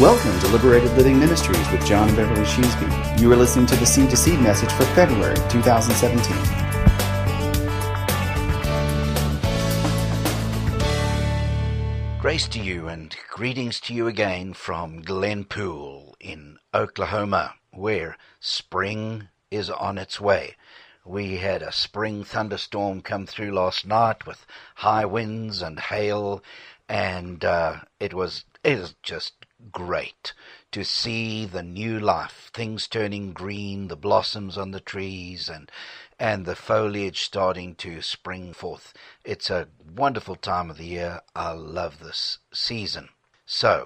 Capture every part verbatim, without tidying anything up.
Welcome to Liberated Living Ministries with John and Beverly Sheasby. You are listening to the Seed to Seed message for February two thousand seventeen. Grace to you and greetings to you again from Glenpool in Oklahoma, where spring is on its way. We had a spring thunderstorm come through last night with high winds and hail, and uh, it was it is just great to see the new life, things turning green, the blossoms on the trees, and and the foliage starting to spring forth. It's a wonderful time of the year. I love this season. So,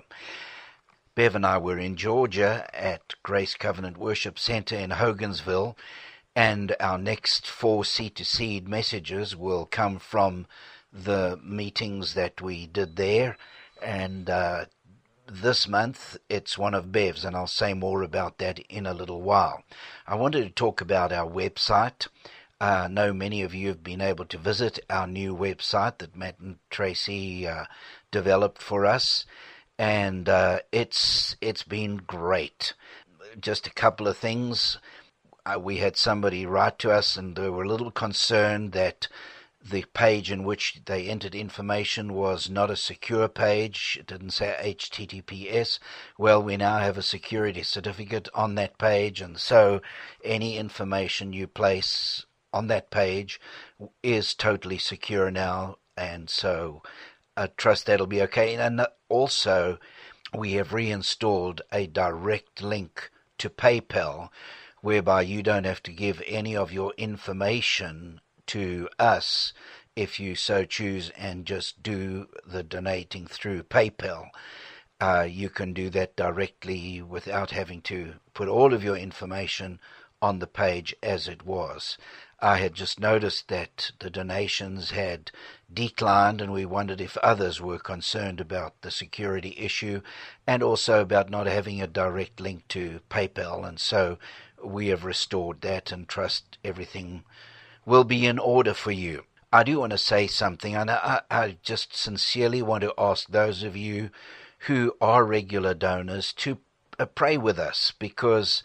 Bev and I were in Georgia at Grace Covenant Worship Center in Hogansville, and our next four Seed to Seed messages will come from the meetings that we did there. And uh, this month, it's one of Bev's, and I'll say more about that in a little while. I wanted to talk about our website. Uh, I know many of you have been able to visit our new website that Matt and Tracy uh, developed for us, and uh, it's it's been great. Just a couple of things. Uh, we had somebody write to us, and they were a little concerned that the page in which they entered information was not a secure page. It didn't say H T T P S. Well, we now have a security certificate on that page, and so any information you place on that page is totally secure now, and so I trust that'll be okay. And also, we have reinstalled a direct link to PayPal, whereby you don't have to give any of your information to us if you so choose and just do the donating through PayPal. Uh, you can do that directly without having to put all of your information on the page as it was. I had just noticed that the donations had declined, and we wondered if others were concerned about the security issue and also about not having a direct link to PayPal, and so we have restored that and trust everything will be in order for you. I do want to say something, and I, I just sincerely want to ask those of you who are regular donors to uh, pray with us, because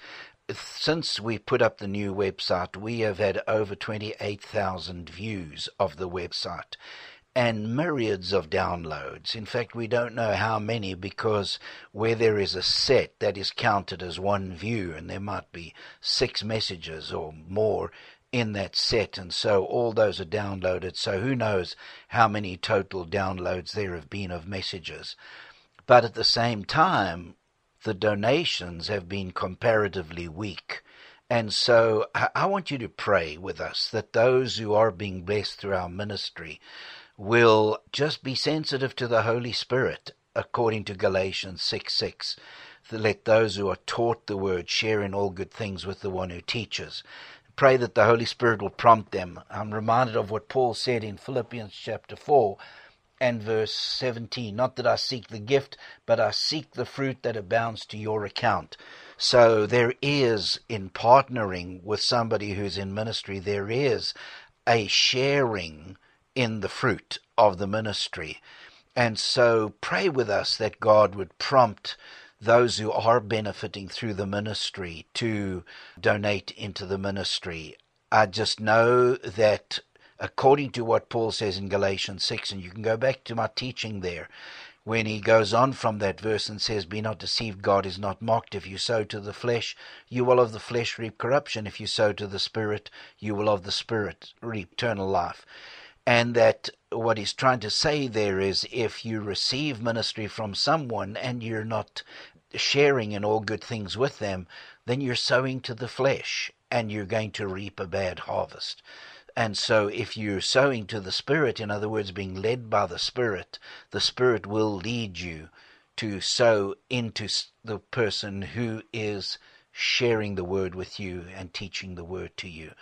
since we put up the new website, we have had over twenty-eight thousand views of the website and myriads of downloads. In fact, we don't know how many, because where there is a set, that is counted as one view, and there might be six messages or more in that set, and so all those are downloaded, so who knows how many total downloads there have been of messages. But at the same time, the donations have been comparatively weak, and so I want you to pray with us that those who are being blessed through our ministry will just be sensitive to the Holy Spirit, according to Galatians six six. Let those who are taught the word share in all good things with the one who teaches. Pray that the Holy Spirit will prompt them. I'm reminded of what Paul said in Philippians chapter four and verse seventeen. Not that I seek the gift, but I seek the fruit that abounds to your account. So there is, in partnering with somebody who's in ministry, there is a sharing in the fruit of the ministry. And so pray with us that God would prompt those who are benefiting through the ministry to donate into the ministry. I just know that according to what Paul says in Galatians six, and you can go back to my teaching there, when he goes on from that verse and says, "Be not deceived, God is not mocked. If you sow to the flesh, you will of the flesh reap corruption. If you sow to the Spirit, you will of the Spirit reap eternal life." And that what he's trying to say there is, if you receive ministry from someone and you're not sharing in all good things with them, then you're sowing to the flesh and you're going to reap a bad harvest. And so if you're sowing to the Spirit, in other words, being led by the Spirit, the Spirit will lead you to sow into the person who is sharing the word with you and teaching the word to you.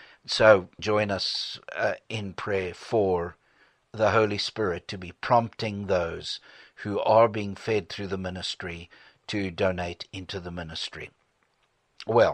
So join us uh, in prayer for the Holy Spirit to be prompting those who are being fed through the ministry to donate into the ministry. Well,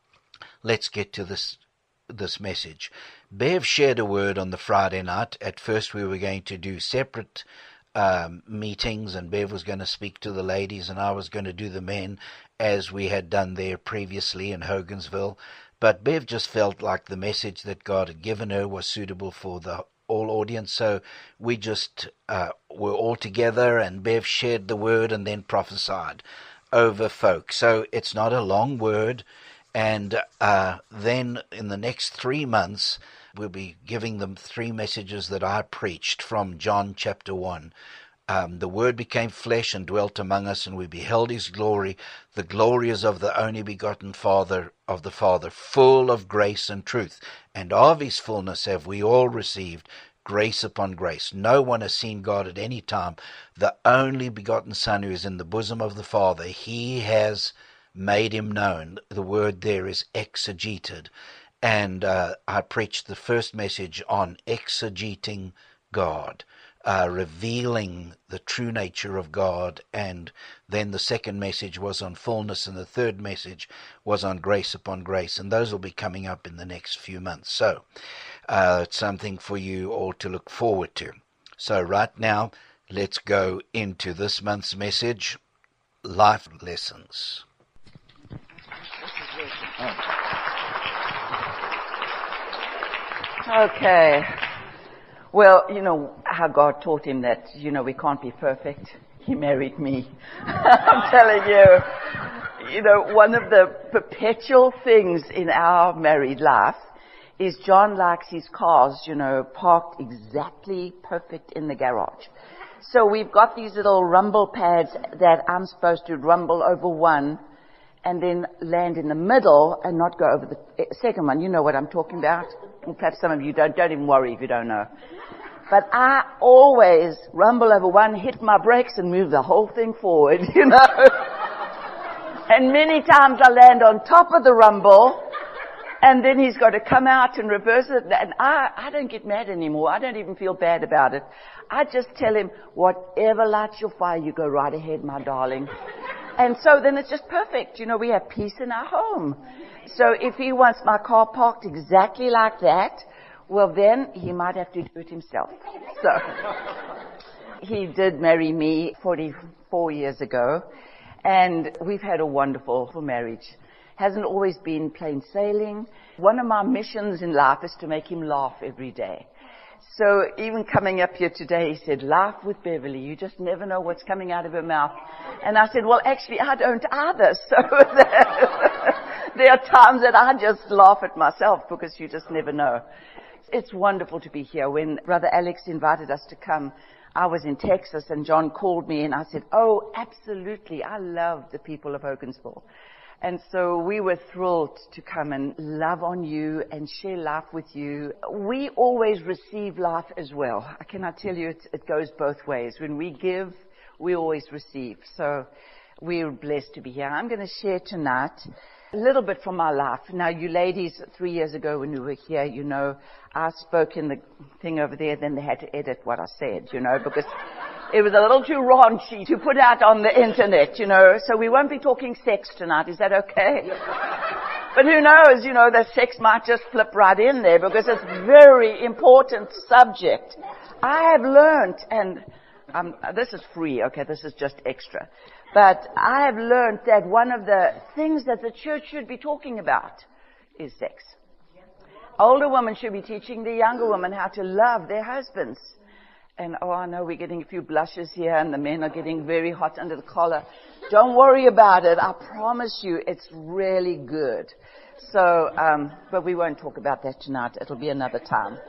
let's get to this this message. Bev shared a word on the Friday night. At first we were going to do separate um, meetings, and Bev was going to speak to the ladies, and I was going to do the men, as we had done there previously in Hogansville. But Bev just felt like the message that God had given her was suitable for the all audience, so we just uh, were all together, and Bev shared the word and then prophesied over folk. So it's not a long word, and uh, then in the next three months we'll be giving them three messages that I preached from John chapter one. Um, the Word became flesh and dwelt among us, and we beheld his glory. The glory is of the only begotten Father of the Father, full of grace and truth. And of his fullness have we all received grace upon grace. No one has seen God at any time. The only begotten Son, who is in the bosom of the Father, he has made him known. The word there is exegeted. And uh, I preached the first message on exegeting God. Uh, revealing the true nature of God, and then the second message was on fullness, and the third message was on grace upon grace, and those will be coming up in the next few months. So uh, it's something for you all to look forward to. So right now, let's go into this month's message, Life Lessons. Okay. Well, you know how God taught him that, you know, we can't be perfect. He married me. I'm telling you, you know, one of the perpetual things in our married life is John likes his cars, you know, parked exactly perfect in the garage. So we've got these little rumble pads that I'm supposed to rumble over one and then land in the middle and not go over the second one. You know what I'm talking about? And perhaps some of you don't. Don't even worry if you don't know. But I always rumble over one, hit my brakes, and move the whole thing forward, you know. And many times I land on top of the rumble, and then he's got to come out and reverse it. And I, I don't get mad anymore. I don't even feel bad about it. I just tell him, whatever lights your fire, you go right ahead, my darling. And so then it's just perfect. You know, we have peace in our home. So if he wants my car parked exactly like that, well, then he might have to do it himself. So he did marry me forty-four years ago, and we've had a wonderful marriage. Hasn't always been plain sailing. One of my missions in life is to make him laugh every day. So even coming up here today, he said, laugh with Beverly. You just never know what's coming out of her mouth. And I said, well, actually, I don't either. So there are times that I just laugh at myself because you just never know. It's wonderful to be here. When Brother Alex invited us to come, I was in Texas, and John called me, and I said, oh, absolutely. I love the people of Hogansville. And so we were thrilled to come and love on you and share life with you. We always receive life as well. I cannot tell you, it, it goes both ways. When we give, we always receive. So we're blessed to be here. I'm going to share tonight a little bit from my life. Now, you ladies, three years ago when we were here, you know, I spoke in the thing over there, then they had to edit what I said, you know, because it was a little too raunchy to put out on the internet, you know. So we won't be talking sex tonight. Is that okay? But who knows, you know, the sex might just flip right in there because it's a very important subject. I have learned, and um, this is free, okay, this is just extra. But I have learned that one of the things that the church should be talking about is sex. Older women should be teaching the younger women how to love their husbands. And, oh, I know we're getting a few blushes here, and the men are getting very hot under the collar. Don't worry about it. I promise you it's really good. So, um, but we won't talk about that tonight. It'll be another time.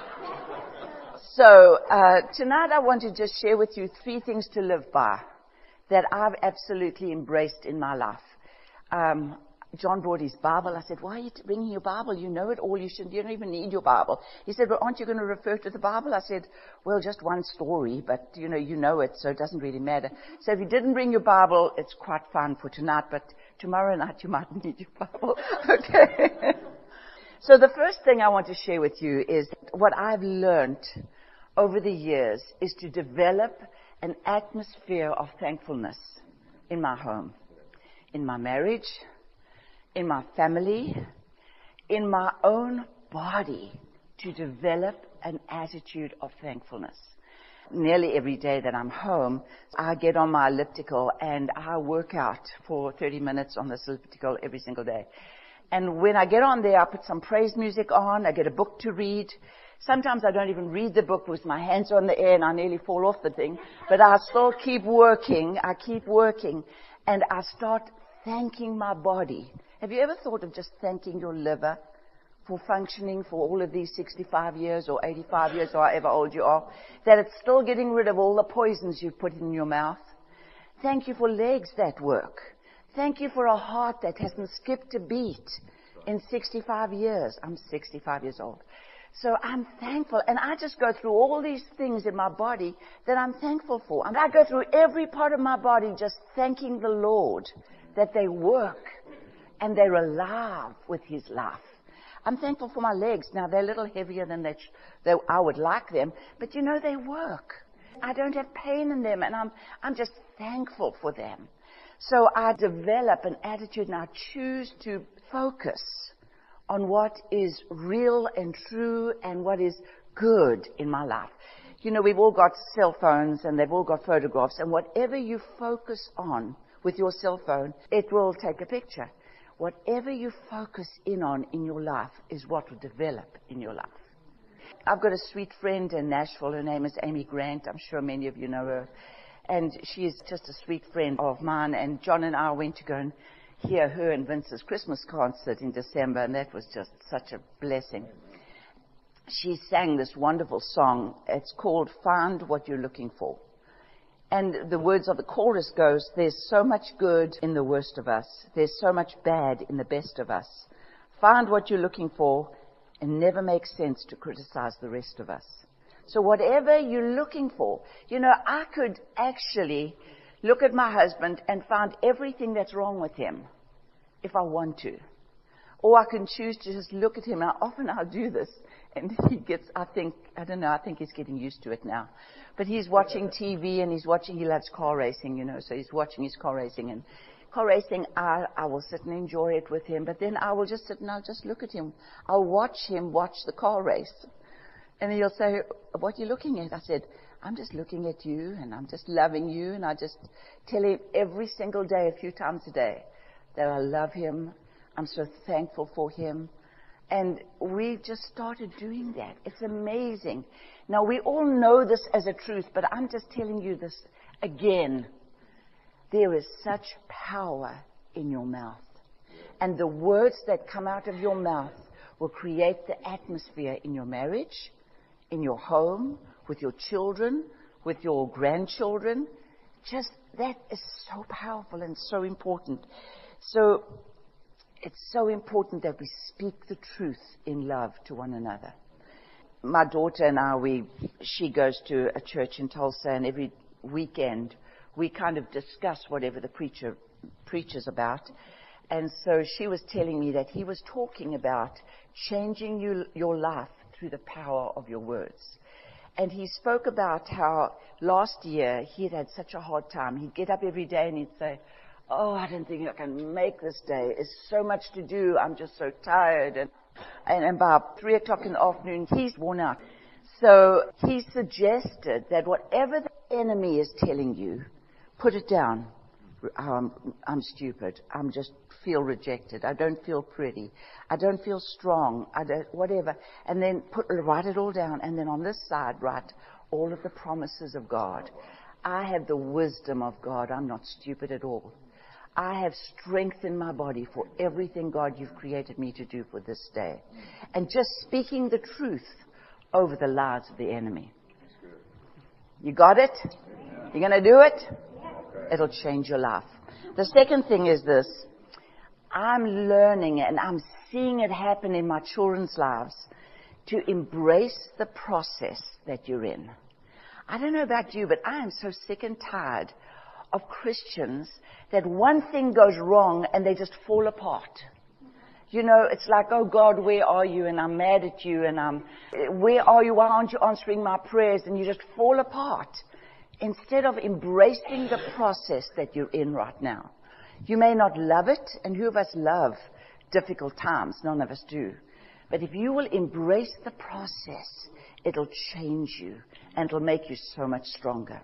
So, uh, tonight I want to just share with you three things to live by that I've absolutely embraced in my life. Um, John brought his Bible. I said, why are you bringing your Bible? You know it all. You shouldn't, you don't even need your Bible. He said, well, aren't you going to refer to the Bible? I said, well, just one story, but you know, you know it, so it doesn't really matter. So if you didn't bring your Bible, it's quite fine for tonight, but tomorrow night you might need your Bible. Okay. So the first thing I want to share with you is what I've learned over the years is to develop an atmosphere of thankfulness in my home, in my marriage, in my family, in my own body, to develop an attitude of thankfulness. nearly every day that I'm home, I get on my elliptical and I work out for thirty minutes on this elliptical every single day. And when I get on there, I put some praise music on, I get a book to read. Sometimes I don't even read the book with my hands on the air and I nearly fall off the thing. But I still keep working, I keep working, and I start thanking my body. Have you ever thought of just thanking your liver for functioning for all of these sixty-five years or eighty-five years or however old you are? That it's still getting rid of all the poisons you've put in your mouth. Thank you for legs that work. Thank you for a heart that hasn't skipped a beat in sixty-five years. I'm sixty-five years old. So I'm thankful, and I just go through all these things in my body that I'm thankful for. And I go through every part of my body just thanking the Lord that they work and they're alive with His life. I'm thankful for my legs. Now, they're a little heavier than they, sh- they I would like them, but you know, they work. I don't have pain in them, and I'm, I'm just thankful for them. So I develop an attitude, and I choose to focus on what is real and true and what is good in my life. You know, we've all got cell phones and they've all got photographs, and whatever you focus on with your cell phone, it will take a picture. Whatever you focus in on in your life is what will develop in your life. I've got a sweet friend in Nashville. Her name is Amy Grant. I'm sure many of you know her. And she is just a sweet friend of mine. And John and I went to go and hear her and Vince's Christmas concert in December, and that was just such a blessing. She sang this wonderful song. It's called Find What You're Looking For. And the words of the chorus goes, there's so much good in the worst of us. There's so much bad in the best of us. Find what you're looking for, and never makes sense to criticize the rest of us. So whatever you're looking for, you know, I could actually look at my husband and find everything that's wrong with him if I want to. Or I can choose to just look at him. Now, often I'll do this, and he gets, I think, I don't know, I think he's getting used to it now. But he's watching T V, and he's watching, he loves car racing, you know, so he's watching his car racing. And car racing, I, I will sit and enjoy it with him, but then I will just sit and I'll just look at him. I'll watch him watch the car race. And he'll say, what are you looking at? I said, I'm just looking at you, and I'm just loving you, and I just tell him every single day, a few times a day, that I love him. I'm so thankful for him. And we just started doing that. It's amazing. Now, we all know this as a truth, but I'm just telling you this again. There is such power in your mouth. And the words that come out of your mouth will create the atmosphere in your marriage, in your home, with your children, with your grandchildren. Just that is so powerful and so important. So it's so important that we speak the truth in love to one another. My daughter and I, we, she goes to a church in Tulsa, and every weekend we kind of discuss whatever the preacher preaches about. And so she was telling me that he was talking about changing you, your life through the power of your words. And he spoke about how last year he had had such a hard time. He'd get up every day and he'd say, oh, I don't think I can make this day. There's so much to do. I'm just so tired. And, and about three o'clock in the afternoon, he's worn out. So he suggested that whatever the enemy is telling you, put it down. Um, I'm stupid. I'm just feel rejected. I don't feel pretty. I don't feel strong. I don't, whatever. And then put, write it all down. And then on this side, write all of the promises of God. I have the wisdom of God. I'm not stupid at all. I have strength in my body for everything, God, you've created me to do for this day. And just speaking the truth over the lies of the enemy. You got it? You're going to do it? It'll change your life. The second thing is this. I'm learning, and I'm seeing it happen in my children's lives, to embrace the process that you're in. I don't know about you, but I am so sick and tired of Christians that one thing goes wrong and they just fall apart. You know, it's like, oh God, where are you? And I'm mad at you, and I'm, where are you? Why aren't you answering my prayers? And you just fall apart. Instead of embracing the process that you're in right now. You may not love it, and who of us love difficult times? None of us do. But if you will embrace the process, it'll change you and it'll make you so much stronger.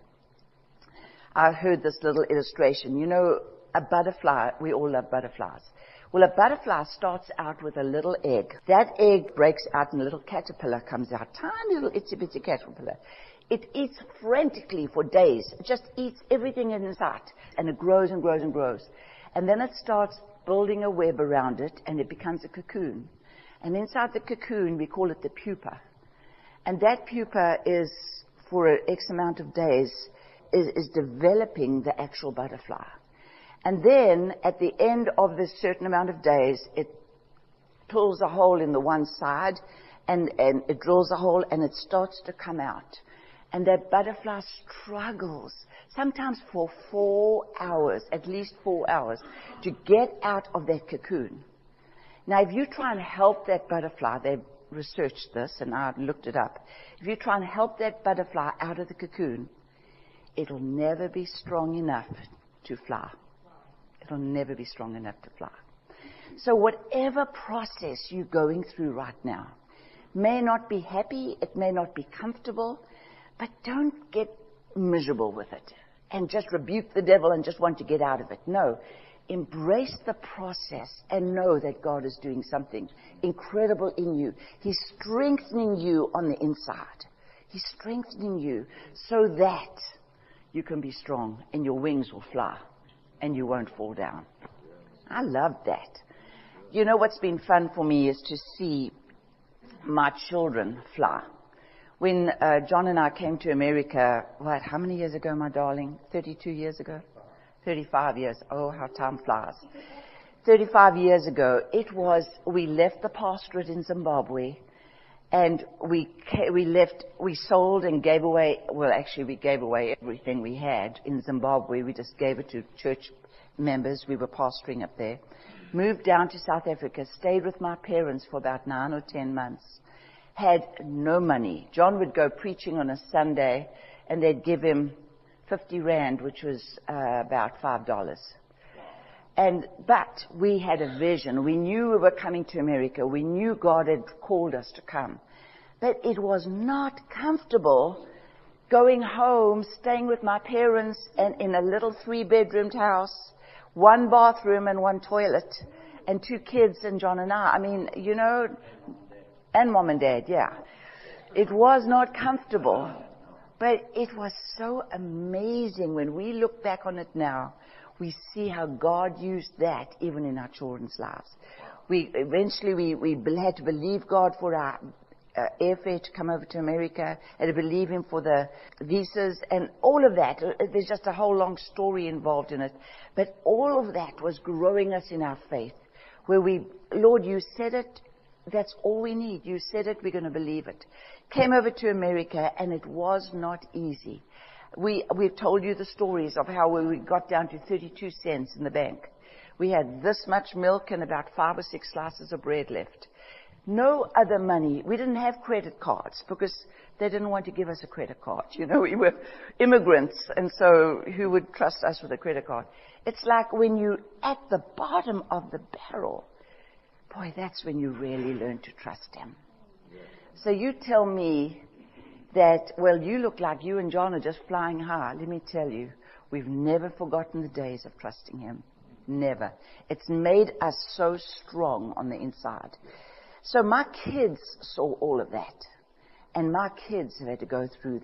I heard this little illustration. You know, a butterfly, we all love butterflies. Well, a butterfly starts out with a little egg. That egg breaks out and a little caterpillar comes out. Tiny little itsy-bitsy caterpillar. It eats frantically for days. It just eats everything in sight. And it grows and grows and grows. And then it starts building a web around it and it becomes a cocoon. And inside the cocoon, we call it the pupa. And that pupa is, for an X amount of days, is, is developing the actual butterfly. And then, at the end of this certain amount of days, it pulls a hole in the one side, and, and it drills a hole, and it starts to come out. And that butterfly struggles, sometimes for four hours, at least four hours, to get out of that cocoon. Now, if you try and help that butterfly, they've researched this, and I've looked it up. If you try and help that butterfly out of the cocoon, it'll never be strong enough to fly. It'll never be strong enough to fly. So whatever process you're going through right now may not be happy, it may not be comfortable, but don't get miserable with it and just rebuke the devil and just want to get out of it. No. Embrace the process and know that God is doing something incredible in you. He's strengthening you on the inside. He's strengthening you so that you can be strong and your wings will fly and you won't fall down. I love that. You know what's been fun for me is to see my children fly. When uh, John and I came to America, what, how many years ago, my darling? thirty-two years ago? thirty-five years. Oh, how time flies. thirty-five years ago, it was, we left the pastorate in Zimbabwe, and we we left, we sold and gave away, well, actually, we gave away everything we had in Zimbabwe. We just gave it to church members. We were pastoring up there. Moved down to South Africa, stayed with my parents for about nine or ten months. Had no money. John would go preaching on a Sunday, and they'd give him fifty rand, which was uh, about five dollars. And, but we had a vision. We knew we were coming to America. We knew God had called us to come. But it was not comfortable going home, staying with my parents and in a little three-bedroomed house, one bathroom and one toilet, and two kids and John and I. I mean, you know, and mom and dad, yeah. It was not comfortable. But it was so amazing. When we look back on it now, we see how God used that even in our children's lives. We eventually we, we had to believe God for our uh, airfare to come over to America, and to believe Him for the visas and all of that. There's just a whole long story involved in it. But all of that was growing us in our faith, where we, Lord, you said it. That's all we need. You said it, we're going to believe it. Came over to America, and it was not easy. We, we've told you the stories of how we got down to thirty-two cents in the bank. We had this much milk and about five or six slices of bread left. No other money. We didn't have credit cards because they didn't want to give us a credit card. You know, we were immigrants, and so who would trust us with a credit card? It's like when you're at the bottom of the barrel. Boy, that's when you really learn to trust Him. So you tell me that, well, you look like you and John are just flying high. Let me tell you, we've never forgotten the days of trusting Him. Never. It's made us so strong on the inside. So my kids saw all of that. And my kids have had to go through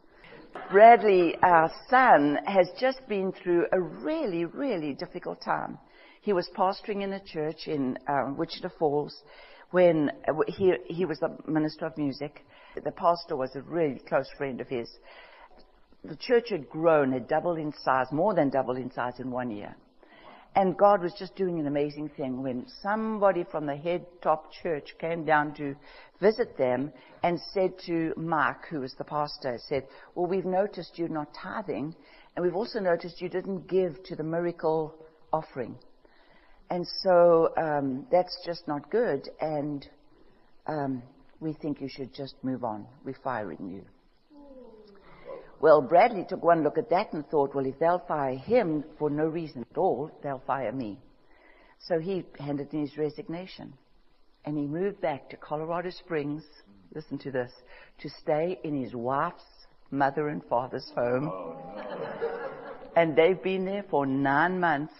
that. Bradley, our son, has just been through a really, really difficult time. He was pastoring in a church in uh, Wichita Falls when uh, he, he was the minister of music. The pastor was a really close friend of his. The church had grown, had doubled in size, more than doubled in size in one year. And God was just doing an amazing thing when somebody from the head top church came down to visit them and said to Mark, who was the pastor, said, well, we've noticed you're not tithing, and we've also noticed you didn't give to the miracle offering. And so um, that's just not good, and um, we think you should just move on. We're firing you. Well, Bradley took one look at that and thought, well, if they'll fire him for no reason at all, they'll fire me. So he handed in his resignation. And he moved back to Colorado Springs, listen to this, to stay in his wife's mother and father's home. And they've been there for nine months.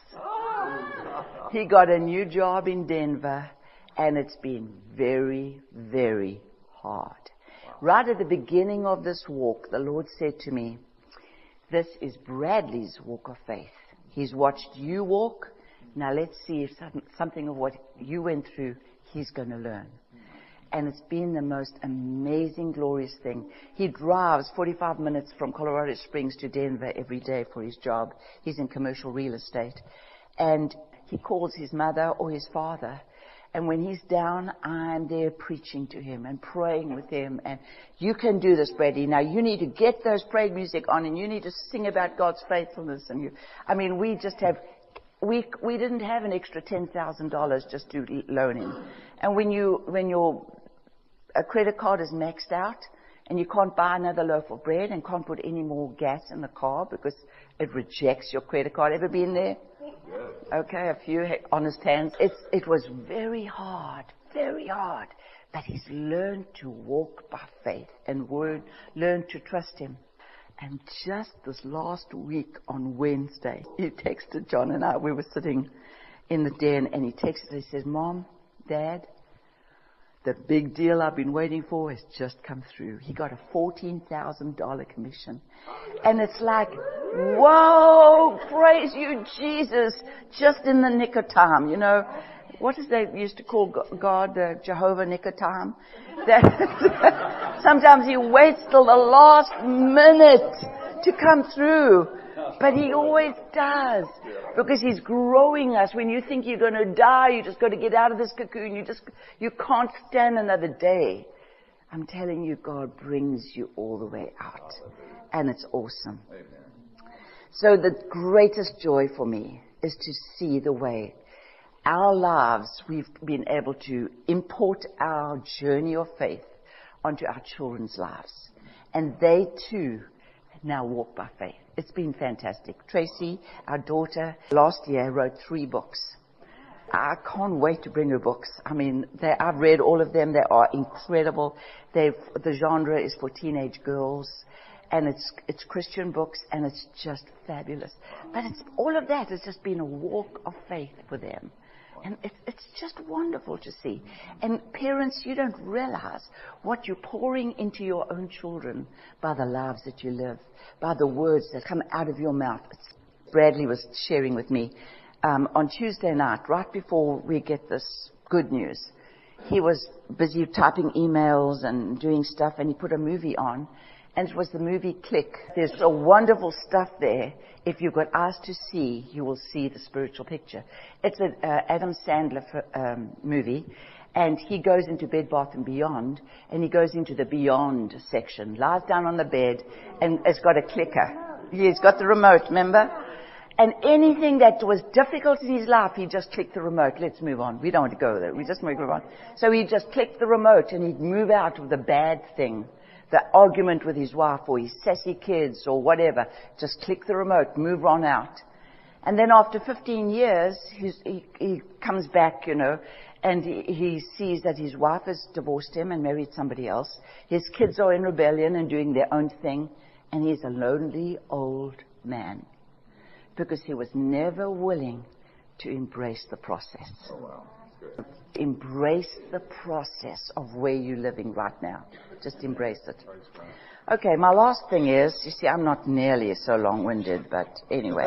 He got a new job in Denver, and it's been very, very hard. Right at the beginning of this walk, the Lord said to me, this is Bradley's walk of faith. He's watched you walk. Now let's see if some, something of what you went through, he's going to learn. And it's been the most amazing, glorious thing. He drives forty-five minutes from Colorado Springs to Denver every day for his job. He's in commercial real estate. And he calls his mother or his father. And when he's down, I'm there preaching to him and praying with him. And you can do this, Brady. Now you need to get those praise music on, and you need to sing about God's faithfulness. And you, I mean, we just have, we we didn't have an extra ten thousand dollars just to loan him. And when you when your a credit card is maxed out, and you can't buy another loaf of bread and can't put any more gas in the car because it rejects your credit card. Ever been there? Okay, a few honest hands. It's, it was very hard, very hard. But he's learned to walk by faith and word, learned to trust him. And just this last week on Wednesday, he texted John and I. We were sitting in the den, and he texted, he says, Mom, Dad, the big deal I've been waiting for has just come through. He got a fourteen thousand dollars commission. And it's like, whoa, praise you, Jesus, just in the nick of time, you know. What is they used to call God, uh, Jehovah nick of time? That sometimes he waits till the last minute to come through. But he always does, because he's growing us. When you think you're going to die, you just got to get out of this cocoon. You just, you can't stand another day. I'm telling you, God brings you all the way out. And it's awesome. So the greatest joy for me is to see the way our lives, we've been able to import our journey of faith onto our children's lives. And they too now walk by faith. It's been fantastic. Tracy, our daughter, last year wrote three books. I can't wait to bring her books. I mean, they, I've read all of them. They are incredible. They've, the genre is for teenage girls, and it's it's Christian books, and it's just fabulous. But it's all of that has just been a walk of faith for them. And it, it's just wonderful to see. And parents, you don't realize what you're pouring into your own children by the lives that you live, by the words that come out of your mouth. It's, Bradley was sharing with me um, on Tuesday night, right before we get this good news. He was busy typing emails and doing stuff, and he put a movie on. And it was the movie Click. There's a wonderful stuff there. If you've got eyes to see, you will see the spiritual picture. It's an uh, Adam Sandler um, movie, and he goes into Bed Bath and Beyond, and he goes into the Beyond section, lies down on the bed, and it's got a clicker. He's got the remote, remember? And anything that was difficult in his life, he just clicked the remote. Let's move on. We don't want to go there. We just move on. So he just clicked the remote, and he'd move out of the bad thing. The argument with his wife or his sassy kids or whatever. Just click the remote, move on out. And then after fifteen years, he's, he, he comes back, you know, and he, he sees that his wife has divorced him and married somebody else. His kids are in rebellion and doing their own thing. And he's a lonely old man. Because he was never willing to embrace the process. Oh, wow. Embrace the process of where you're living right now. Just embrace it. Okay, my last thing is, you see, I'm not nearly so long-winded, but anyway.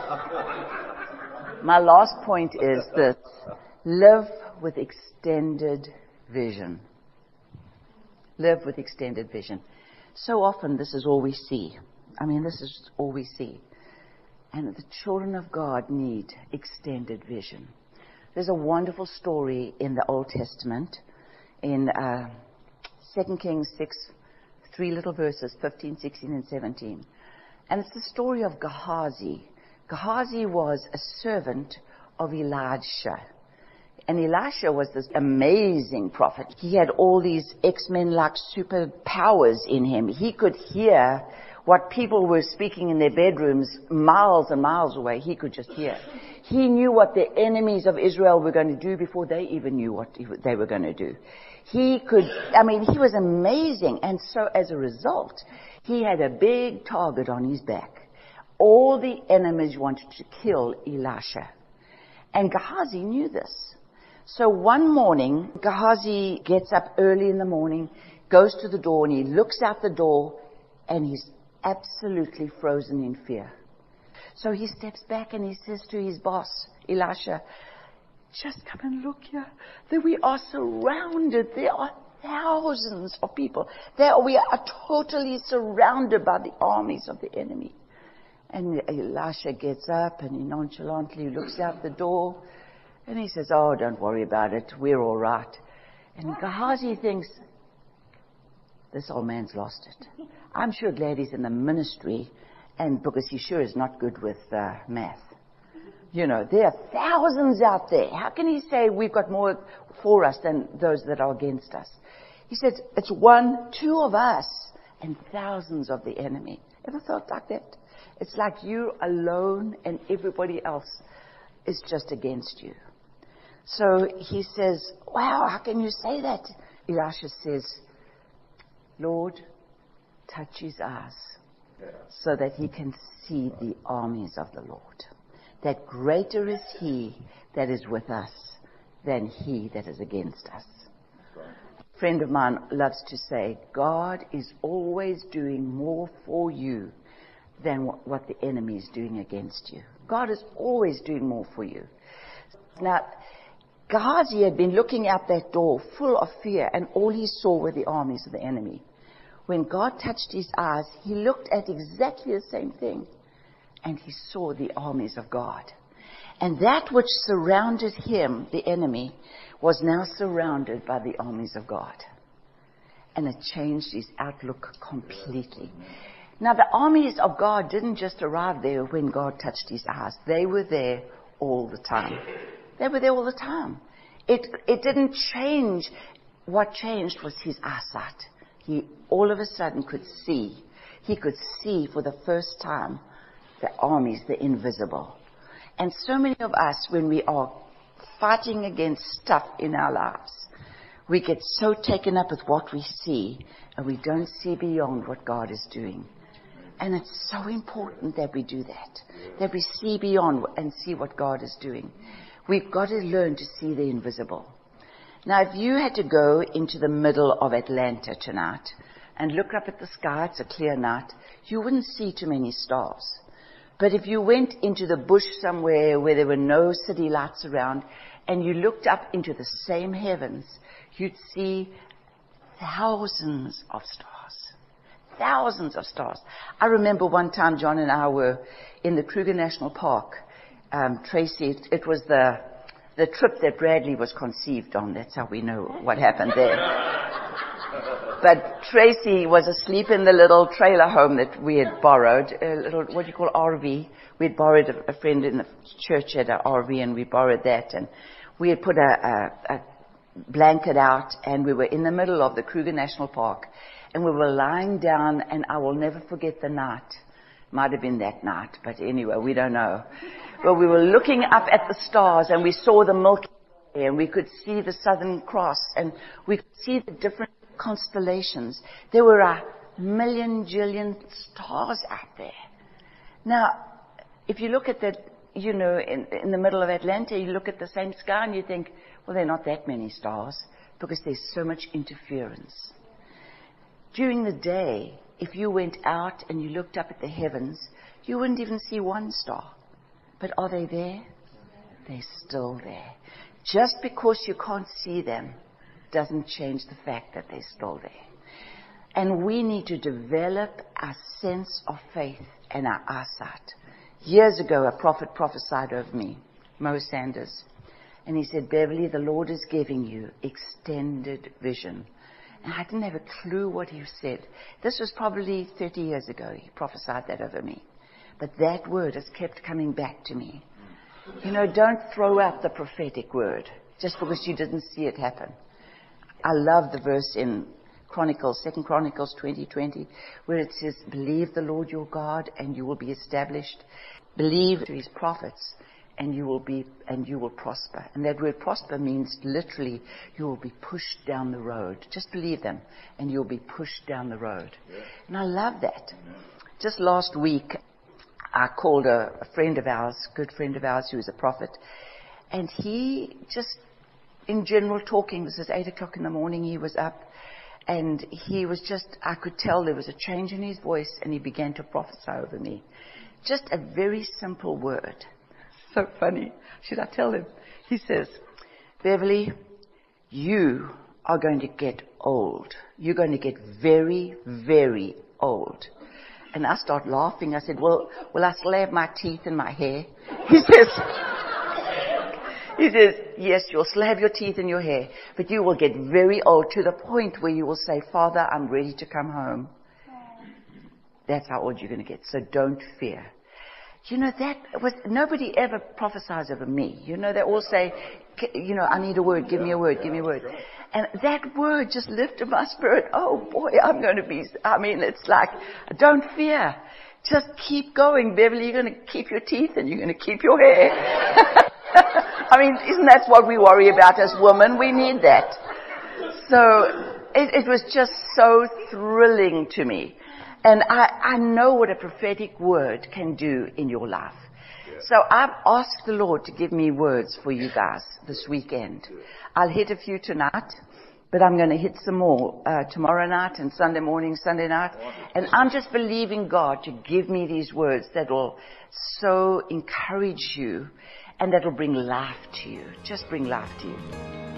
My last point is this: live with extended vision. Live with extended vision. So often this is all we see. I mean, this is all we see. And the children of God need extended vision. There's a wonderful story in the Old Testament, in uh, Second Kings six, three little verses, fifteen, sixteen, and seventeen. And it's the story of Gehazi. Gehazi was a servant of Elisha. And Elisha was this amazing prophet. He had all these X-Men-like superpowers in him. He could hear What people were speaking in their bedrooms miles and miles away, he could just hear. He knew what the enemies of Israel were going to do before they even knew what they were going to do. He could, I mean, he was amazing. And so as a result, he had a big target on his back. All the enemies wanted to kill Elisha. And Gehazi knew this. So one morning, Gehazi gets up early in the morning, goes to the door, and he looks out the door, and he's absolutely frozen in fear. So he steps back and he says to his boss, Elisha, just come and look here. That we are surrounded. There are thousands of people. There we are totally surrounded by the armies of the enemy. And Elisha gets up and he nonchalantly looks out the door and he says, oh, don't worry about it. We're all right. And Gehazi thinks, this old man's lost it. I'm sure glad he's in the ministry, and because he sure is not good with uh, math. You know, there are thousands out there. How can he say we've got more for us than those that are against us? He says, it's one, two of us, and thousands of the enemy. Ever felt like that? It's like you're alone and everybody else is just against you. So he says, wow, how can you say that? Elisha says, Lord, touch his eyes so that he can see the armies of the Lord. That greater is he that is with us than he that is against us. A friend of mine loves to say, God is always doing more for you than what the enemy is doing against you. God is always doing more for you. Now, Gehazi had been looking out that door full of fear, and all he saw were the armies of the enemy. When God touched his eyes, he looked at exactly the same thing, and he saw the armies of God. And that which surrounded him, the enemy, was now surrounded by the armies of God. And it changed his outlook completely. Now, the armies of God didn't just arrive there when God touched his eyes. They were there all the time. They were there all the time. It, it didn't change. What changed was his eyesight. He all of a sudden could see. He could see for the first time the armies, the invisible. And so many of us, when we are fighting against stuff in our lives, we get so taken up with what we see, and we don't see beyond what God is doing. And it's so important that we do that, that we see beyond and see what God is doing. We've got to learn to see the invisible. Now, if you had to go into the middle of Atlanta tonight and look up at the sky, it's a clear night, you wouldn't see too many stars. But if you went into the bush somewhere where there were no city lights around and you looked up into the same heavens, you'd see thousands of stars. Thousands of stars. I remember one time John and I were in the Kruger National Park. Um, Tracy, it, it was the the trip that Bradley was conceived on. That's how we know what happened there. But Tracy was asleep in the little trailer home that we had borrowed, a little, what do you call, R V. We had borrowed, a, a friend in the church had an R V, and we borrowed that. And we had put a, a, a blanket out, and we were in the middle of the Kruger National Park. And we were lying down, and I will never forget the night. Might have been that night, but anyway, we don't know. Well, we were looking up at the stars, and we saw the Milky Way, and we could see the Southern Cross, and we could see the different constellations. There were a million, jillion stars out there. Now, if you look at that, you know, in, in the middle of Atlanta, you look at the same sky, and you think, well, there are not that many stars, because there's so much interference. During the day, if you went out and you looked up at the heavens, you wouldn't even see one star. But are they there? They're still there. Just because you can't see them doesn't change the fact that they're still there. And we need to develop our sense of faith and our eyesight. Years ago, a prophet prophesied over me, Mo Sanders. And he said, Beverly, the Lord is giving you extended vision. And I didn't have a clue what he said. This was probably thirty years ago. He prophesied that over me. But that word has kept coming back to me. You know, don't throw out the prophetic word just because you didn't see it happen. I love the verse in Chronicles, Second Chronicles twenty twenty, where it says, believe the Lord your God and you will be established. Believe to his prophets and you will be, and you will prosper. And that word prosper means literally you will be pushed down the road. Just believe them and you'll be pushed down the road. Yeah. And I love that. Yeah. Just last week, I called a, a friend of ours, good friend of ours who is a prophet, and he just, in general talking, this is eight o'clock in the morning, he was up, and he was just, I could tell there was a change in his voice, and he began to prophesy over me. Just a very simple word. So funny. Should I tell him? He says, Beverly, you are going to get old. You're going to get very, very old. And I start laughing. I said, well, will I still have my teeth and my hair? He says, he says, yes, you'll still have your teeth and your hair, but you will get very old to the point where you will say, Father, I'm ready to come home. That's how old you're going to get. So don't fear. You know, that was, nobody ever prophesies over me. You know, they all say, you know, I need a word, give me a word, give me a word. And that word just lifted my spirit. Oh boy, I'm going to be, I mean, it's like, don't fear. Just keep going, Beverly. You're going to keep your teeth and you're going to keep your hair. I mean, isn't that what we worry about as women? We need that. So it, it was just so thrilling to me. And I, I know what a prophetic word can do in your life. Yeah. So I've asked the Lord to give me words for you guys this weekend. I'll hit a few tonight, but I'm going to hit some more uh, tomorrow night and Sunday morning, Sunday night. And I'm just believing God to give me these words that will so encourage you and that will bring life to you. Just bring life to you.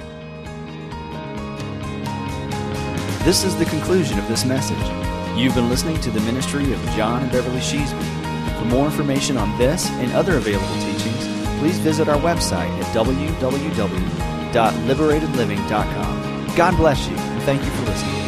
This is the conclusion of this message. You've been listening to the ministry of John and Beverly Sheasby. For more information on this and other available teachings, please visit our website at w w w dot liberated living dot com. God bless you, and thank you for listening.